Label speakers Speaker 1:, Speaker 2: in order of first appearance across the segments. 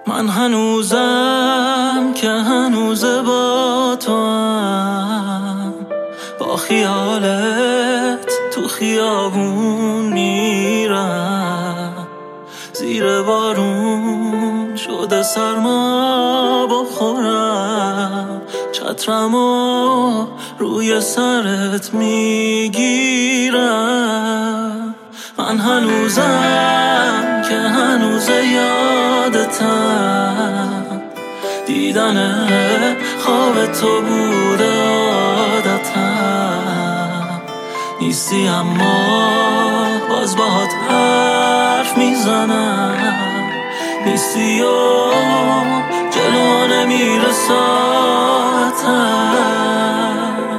Speaker 1: من هنوزم که هنوز با تو هم، با خیالت تو خیابون میرم، زیر بارون شده سرما بخورم، چترمو روی سرت میگیرم. من هنوزم که هنوز یادتم، دیدن خواب تو بوده عادتم، نیستی اما باز باهات حرف میزنم، نیستی و جلو نمیره ساعتم.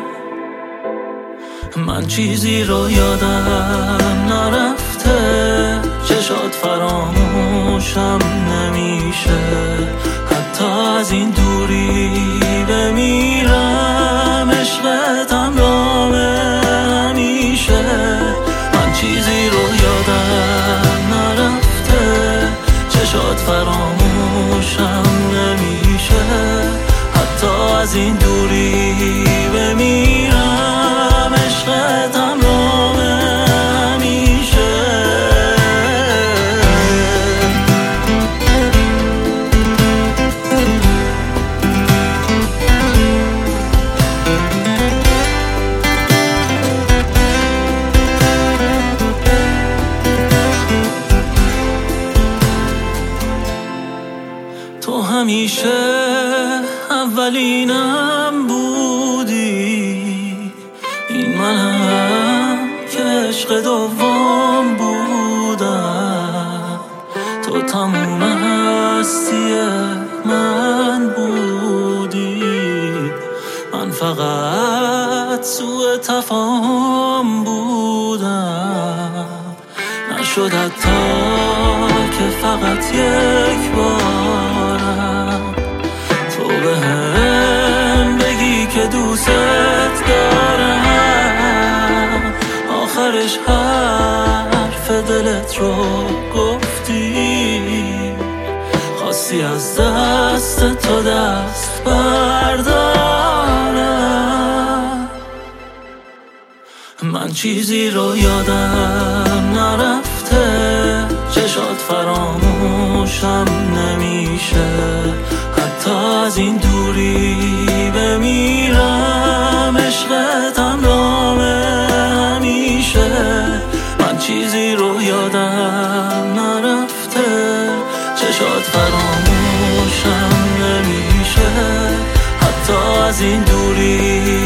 Speaker 1: من چیزی رو یادم نرفته، چشات فراموشم نمیشه، حتی از این دوری بمیرم، عشقتم رامه همیشه. من چیزی رو یادم نرفته، چشات فراموشم نمیشه، حتی از این دوری بمیرم، عشقتم رامه همیشه. تو همیشه اولینم بودی، این منم که عشق دوم بودم، تو تموم هستی من بودی، من فقط سوء تفاهم بودم، نشد حتی که فقط یک بارم تو بهم بگی که دوست دارم، آخرش حرف دلت رو گفتی، خواستی از دست تو دست بردارم. من چیزی رو یادم نرفته، چشات فراموشم نمیشه، حتی از این دوری بمیرم، عشقتم رامه همیشه. من چیزی رو یادم نرفته، چشات فراموشم نمیشه، حتی از این دوری